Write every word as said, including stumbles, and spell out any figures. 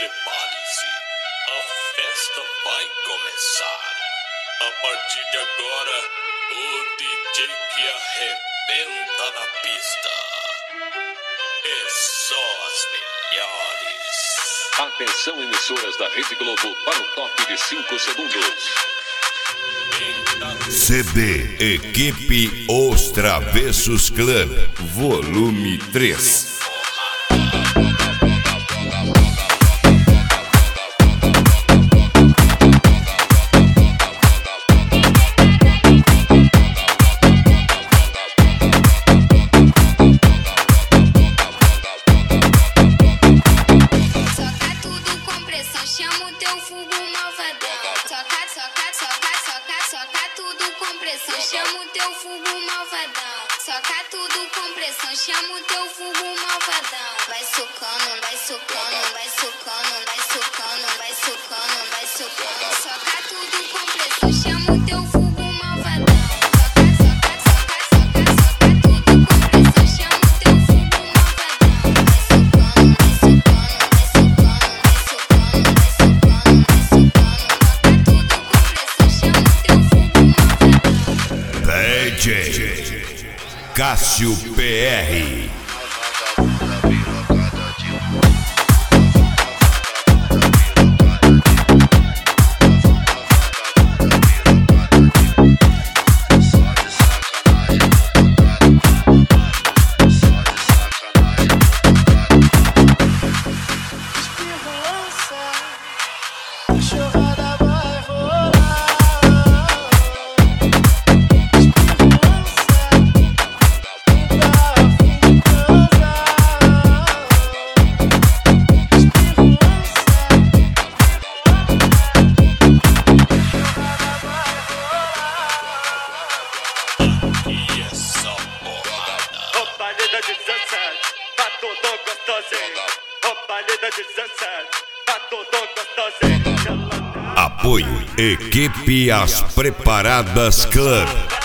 Prepare-se, a festa vai começar. A partir de agora, o D J que arrebenta na pista. É só as melhores. Atenção, emissoras da Rede Globo, para o top de cinco segundos. C D Equipe Os Travessos Club, volume três. Chama o teu fogo malvadão. Toca, toca, toca, toca, toca tudo com pressão. Chama o teu fogo malvadão. Toca tudo com pressão. Chama o teu fogo malvadão. Vai socando, vai socando, vai socando, vai socando, vai socando, vai socando. Toca tudo com pressão. Chama o teu fogo malvadão. D J Cássio P R. Apoio Equipe As Preparadas Club.